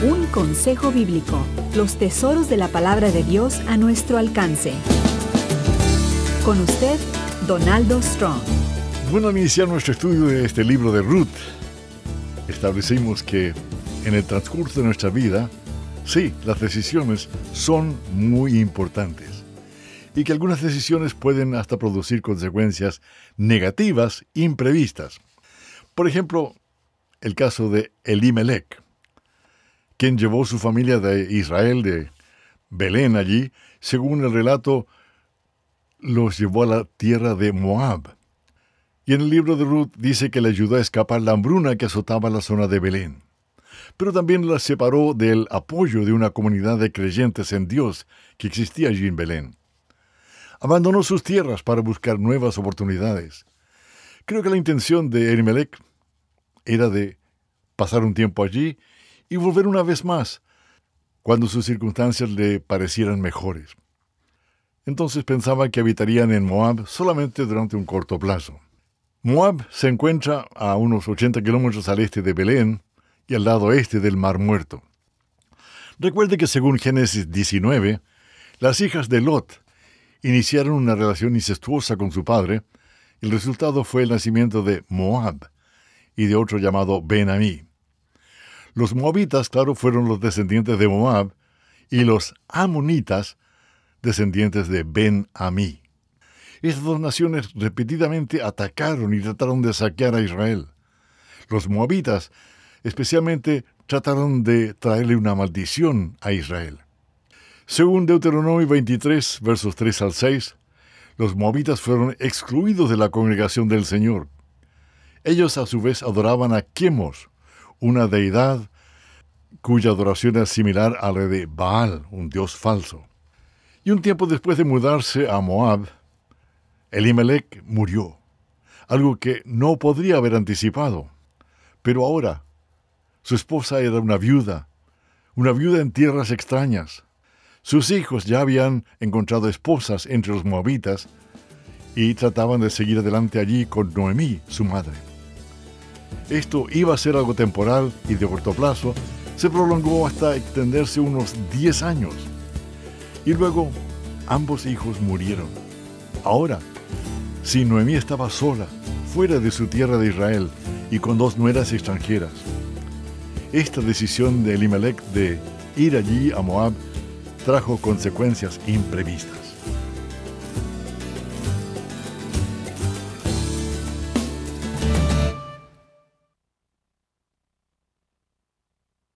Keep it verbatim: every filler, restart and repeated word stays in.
Un consejo bíblico. Los tesoros de la palabra de Dios a nuestro alcance. Con usted, Donaldo Strong. Bueno, al iniciar nuestro estudio de este libro de Ruth, establecimos que en el transcurso de nuestra vida, sí, las decisiones son muy importantes y que algunas decisiones pueden hasta producir consecuencias negativas imprevistas. Por ejemplo, el caso de Elimelech, quien llevó su familia de Israel, de Belén allí, según el relato, los llevó a la tierra de Moab. Y en el libro de Ruth dice que le ayudó a escapar la hambruna que azotaba la zona de Belén. Pero también la separó del apoyo de una comunidad de creyentes en Dios que existía allí en Belén. Abandonó sus tierras para buscar nuevas oportunidades. Creo que la intención de Elimelech era de pasar un tiempo allí y volver una vez más, cuando sus circunstancias le parecieran mejores. Entonces pensaba que habitarían en Moab solamente durante un corto plazo. Moab se encuentra a unos ochenta kilómetros al este de Belén y al lado este del Mar Muerto. Recuerde que según Génesis diecinueve, las hijas de Lot iniciaron una relación incestuosa con su padre. El resultado fue el nacimiento de Moab y de otro llamado Ben-Amí. Los moabitas, claro, fueron los descendientes de Moab y los amonitas, descendientes de Ben-Amí. Estas dos naciones repetidamente atacaron y trataron de saquear a Israel. Los moabitas, especialmente, trataron de traerle una maldición a Israel. Según Deuteronomio veintitrés, versos tres al seis, los moabitas fueron excluidos de la congregación del Señor. Ellos a su vez adoraban a Quemos, una deidad cuya adoración era similar a la de Baal, un dios falso. Y un tiempo después de mudarse a Moab, Elimelech murió, algo que no podría haber anticipado. Pero ahora, su esposa era una viuda, una viuda en tierras extrañas. Sus hijos ya habían encontrado esposas entre los moabitas y trataban de seguir adelante allí con Noemí, su madre. Esto iba a ser algo temporal y de corto plazo, se prolongó hasta extenderse unos diez años. Y luego, ambos hijos murieron. Ahora, si Noemí estaba sola, fuera de su tierra de Israel y con dos nueras extranjeras, esta decisión de Elimelech de ir allí a Moab trajo consecuencias imprevistas.